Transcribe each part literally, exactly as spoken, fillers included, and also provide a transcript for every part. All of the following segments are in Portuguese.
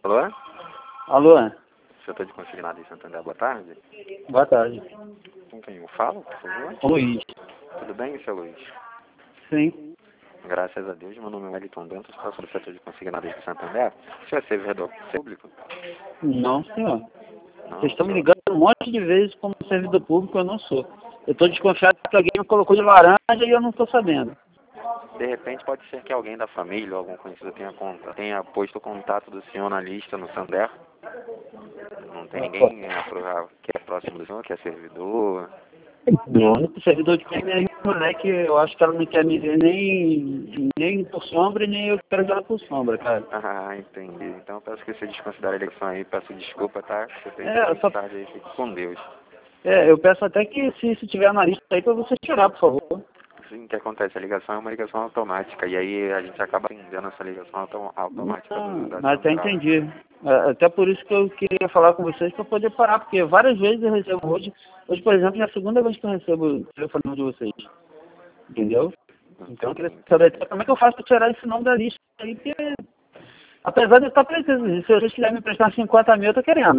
Alô? Alô? Setor de consignado em Santander, boa tarde. Boa tarde. Com quem eu falo, por favor? Luiz. Tudo bem, seu Luiz? Sim. Graças a Deus, meu nome é Wellington Dantas, passo do setor de consignado de Santander. O senhor é servidor público? Não, senhor. Não, Vocês estão me senhor. ligando um monte de vezes como servidor público, eu não sou. Eu estou desconfiado que alguém me colocou de laranja e eu não estou sabendo. De repente pode ser que alguém da família ou algum conhecido tenha, conta, tenha posto o contato do senhor na lista no Santander. Não tem ninguém é, pro- que é próximo do senhor, que é servidor. Não, o servidor de crime é minha mulher, que eu acho que ela não quer me ver nem, nem por sombra e nem eu quero ver ela por sombra, cara. Ah, entendi. Então peço que você desconsidere a ligação aí, peço desculpa, tá? Você tem É, eu só, tarde aí, fique com Deus. é, eu peço até que se, se tiver na lista aí, para você tirar, por favor. Sim, o que acontece? A ligação é uma ligação automática, e aí a gente acaba atendendo essa ligação auto automática do, Não, da mas até central. entendi. É, até por isso que eu queria falar com vocês para poder parar, porque várias vezes eu recebo hoje, hoje, por exemplo, é a segunda vez que eu recebo o telefone de vocês. Entendeu? Então eu queria Entendi, saber entendi. como é que eu faço para tirar esse nome da lista aí, porque apesar de eu estar precisando, se vocês quiserem me prestar cinquenta mil, eu tô querendo.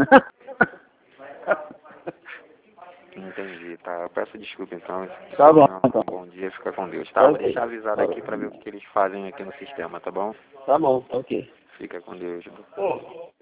Entendi, tá. Eu peço desculpa então. Tá bom, Tenha então. um bom dia, fica com Deus, tá? Tá Vou ok. deixar avisado aqui pra ver o que eles fazem aqui no sistema, tá bom? Tá bom, tá ok. Fica com Deus. Pô.